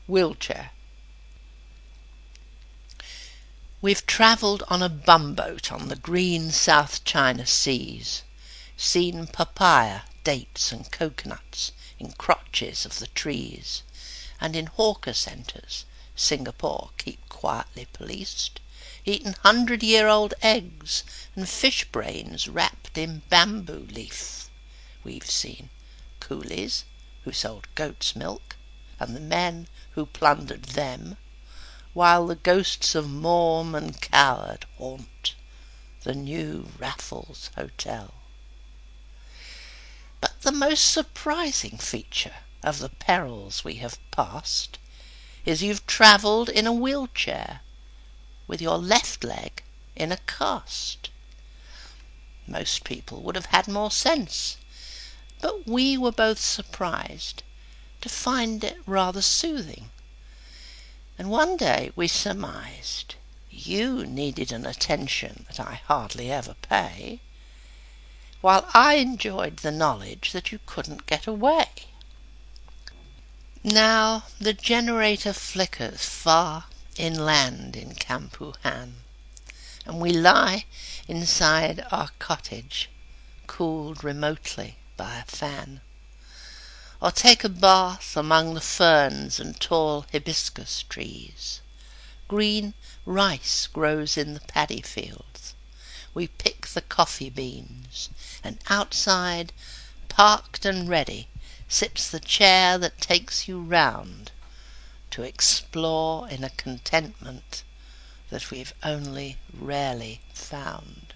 Wheelchair. We've travelled on a bumboat on the green South China Seas, seen papaya, dates and coconuts in crotches of the trees, and in hawker centres Singapore keep quietly policed, eaten 100-year-old eggs and fish brains wrapped in bamboo leaf. We've seen coolies who sold goat's milk, and the men who plundered them, while the ghosts of Maughm and Coward haunt the new Raffles Hotel. But the most surprising feature of the perils we have passed is you've travelled in a wheelchair, with your left leg in a cast. Most people would have had more sense, but we were both surprised to find it rather soothing. And one day we surmised you needed an attention that I hardly ever pay, while I enjoyed the knowledge that you couldn't get away. Now the generator flickers far inland in Campuhan, and we lie inside our cottage, cooled remotely by a fan, or take a bath among the ferns and tall hibiscus trees. Green rice grows in the paddy fields. We pick the coffee beans, and outside, parked and ready, sits the chair that takes you round to explore in a contentment that we've only rarely found.